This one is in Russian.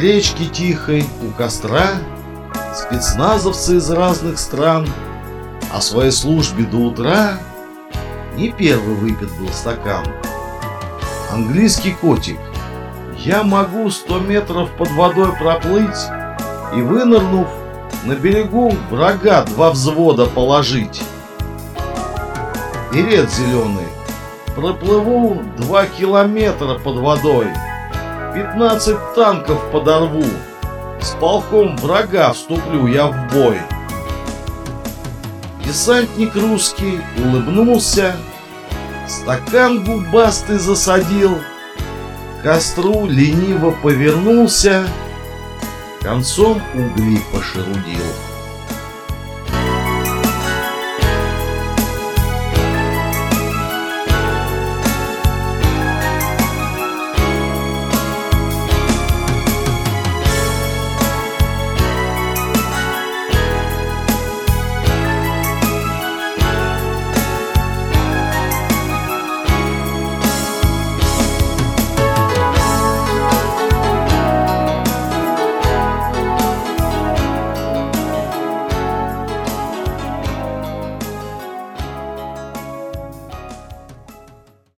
речке тихой у костра спецназовцы из разных стран о своей службе до утра не первый выпит был стакан. Английский котик, я могу 100 метров под водой проплыть и, вынырнув, на берегу врага 2 взвода положить. Берет зеленый, проплыву 2 километра под водой, 15 танков подорву, с полком врага вступлю я в бой. Десантник русский улыбнулся, стакан губастый засадил, к костру лениво повернулся, концом угли пошерудил.